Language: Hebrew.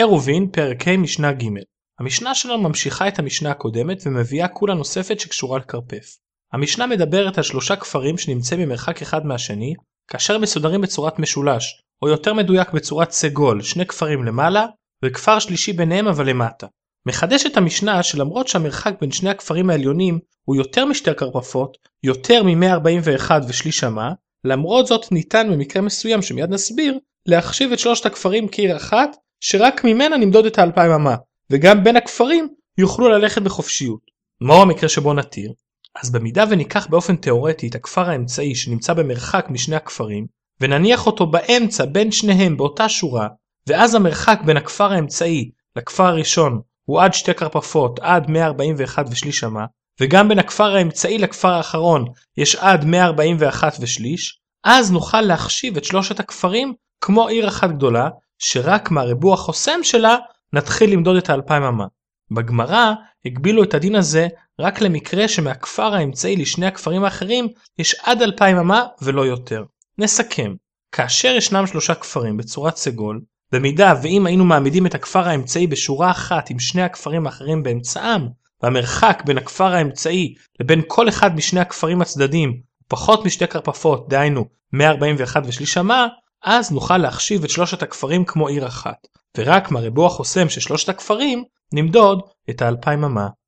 עירובין, פרק ה' משנה ג'. המשנה שלנו ממשיכה את המשנה הקודמת ומביאה כולה נוספת שקשורה לקרפף. המשנה מדברת על 3 כפרים שנמצאים במרחק אחד מהשני, כאשר מסודרים בצורת משולש, או יותר מדויק בצורת סגול, 2 כפרים למעלה, וכפר שלישי ביניהם אבל למטה. מחדש את המשנה שלמרות שהמרחק בין שני הכפרים העליונים הוא יותר משתי קרפפות, יותר מ-141 ושליש אמה, למרות זאת ניתן במקרה מסוים שמיד נסביר, להחשיב את 3 הכפרים כעיר אחת, שרק ממנה נמדוד את 2000 אמה, וגם בין הכפרים יוכלו ללכת בחופשיות. מהו המקרה שבו נתיר? אז במידה וניקח באופן תיאורטי את הכפר האמצעי שנמצא במרחק משני הכפרים, ונניח אותו באמצע בין שניהם באותה שורה, ואז המרחק בין הכפר האמצעי לכפר הראשון הוא עד 2 קרפפות עד 141 ושליש אמה, וגם בין הכפר האמצעי לכפר האחרון יש עד 141 ושליש, אז נוכל להחשיב את 3 הכפרים כמו עיר אחת גדולה, שרק מהריבוע חוסם שלה נתחיל למדוד את 2000 אמה. בגמרא הגבילו את הדין הזה רק למקרה שמהכפר האמצעי לשני הכפרים האחרים יש עד 2000 אמה ולא יותר. נסכם, כאשר ישנם 3 כפרים בצורת סגול, במידה ואם היינו מעמידים את הכפר האמצעי בשורה אחת עם שני הכפרים האחרים באמצעם, והמרחק בין הכפר האמצעי לבין כל אחד משני הכפרים הצדדים פחות משתי קרפפות, דהיינו 141 ושליש אמה, אז נוכל להחשיב את 3 הכפרים כמו עיר אחת, ורק מהריבוע חוסם של 3 הכפרים נמדוד את 2000 אמה.